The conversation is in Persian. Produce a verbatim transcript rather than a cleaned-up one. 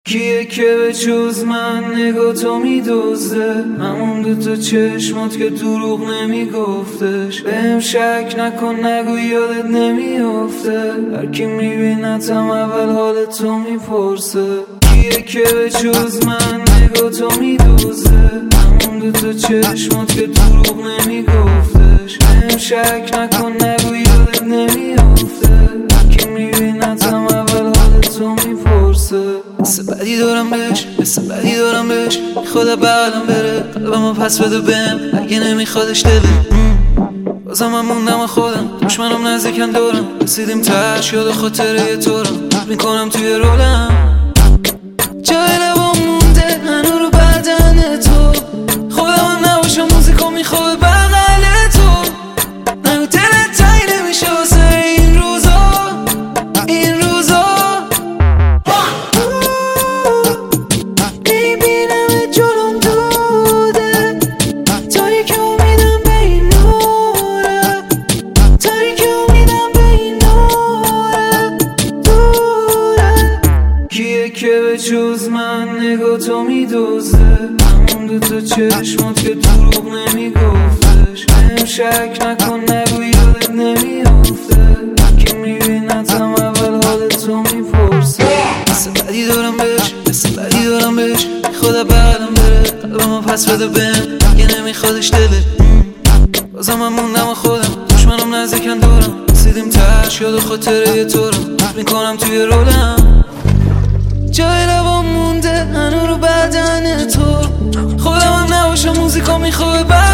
کیه که به جز من نگاه تو میدوزده، همون دوتا چشمات که دروغ نمیگفتش. بهم شک نکن نگو یادت نمیافته، هرکی میبینتم اول حال تو میپرسه. کیه که به جز من نگاه تو میدوزده، همون دوتا چشمات که دروغ نمیگفتش. بهم شک نکن نگو یادت نمیافته، هرکی میبینتم اول حال تو میپرسه. حس بدی دارم بهش، حس بدی دارم بهش، میخواد بعدم بره قلبمو پس بده بهم اگه نمیخوادش دله. بازم من موندم خودم، دشمنم نزدیکن دورم، رسیدیم تش یاد خاطره تو رو میکنم توی رولم. جای لبام مونده هنو رو بدن تو، خودم نباشم موزیکو میخواد بغل تو. نگو دلت تایی نمیشه واسه این روزا، این روزا میبینم جلوم دوده، تاریک امیدم به این نوره، تاریک امیدم به این نوره دوره. کیه که به جز من نگاه تو میدوزده، همون دوتا چشمات که دروغ نمیگفتش. بهم شک نکن نگو یادت نمیافته، هرکی میبینتم اول حال تو میپرسه. حس بدی دارم بهش، حس بدی دارم بهش، میخواد بعدم بره قلبمو پس بده بهم اگه نمیخوادش دله. بازم من موندم خودم، دشمنم نزدیکن دورم، رسیدیم تش یاد خاطره تو رو میکنم توی رولم. جای لبام مونده هنو رو بدن تو، خودم هم نباشم موزیکا میخواد